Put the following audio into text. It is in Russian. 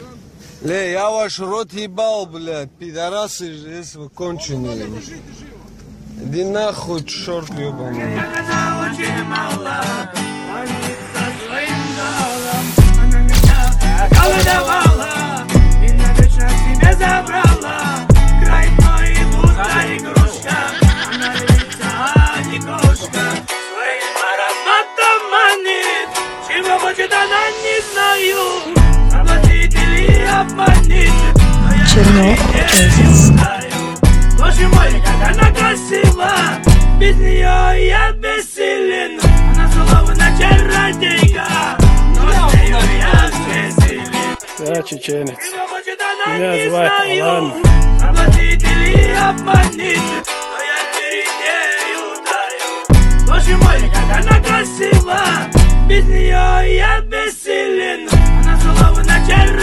Я ваш рот ебал, блядь, пидорасы здесь вы конченые. Иди нахуй, черт ебаный. Она очень мала, молится своим залом. Она меня околдовала и навечно к себе забрала. Играет мой будто игрушка, она львица, а не кошка. Своим ароматом манит, чего хочет она, не знаю. Заплатит или обманет, но я не знаю. Боже мой, как она красива, без нее я бессилен. Она словно чародейка, но с нею я бессилен. Я чеченец. Чего хочет она, Меня не звать знаю. Алан. Заплатит или обманет, но я перед нею таю. Боже мой, как она красива, без нее я бессилен. Она словно чародейка.